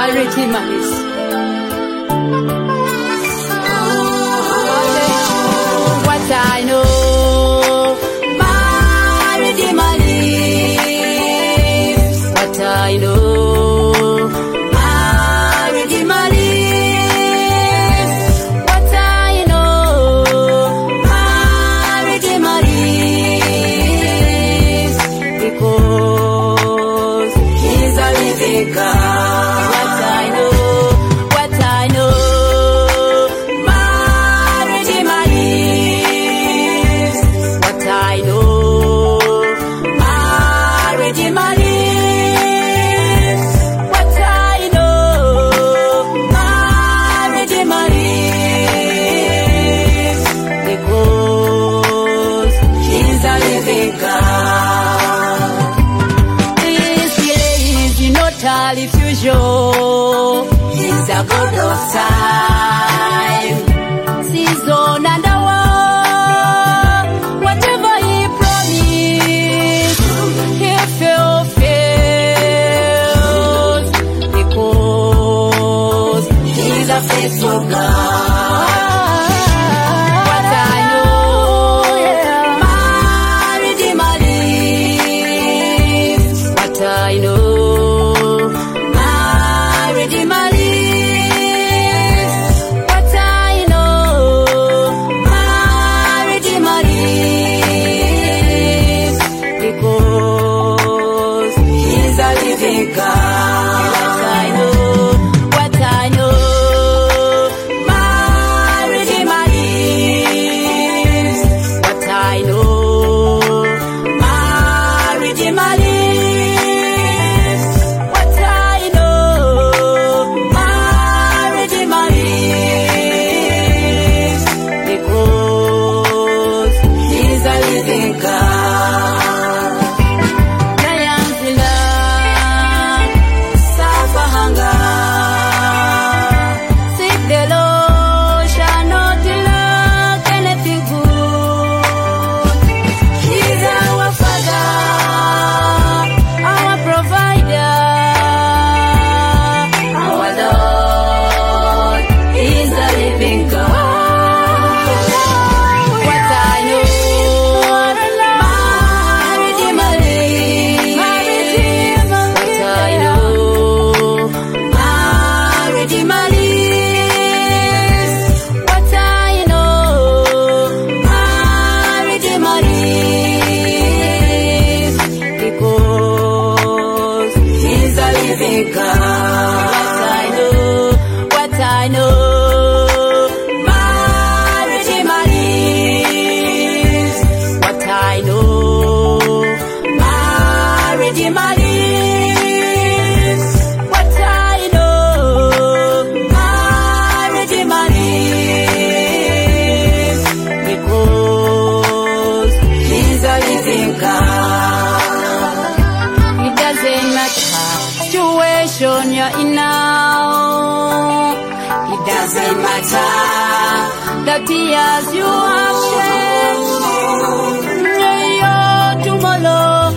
Redeemer is. What I know, my Redeemer lives. What I know, my Redeemer lives. What I know, my Redeemer lives. Because He's a living God. He's a God of time, season and hour. Whatever He promised, He fulfills. Because He's a faithful God. You're in now, it doesn't matter the tears you have shed. Tomorrow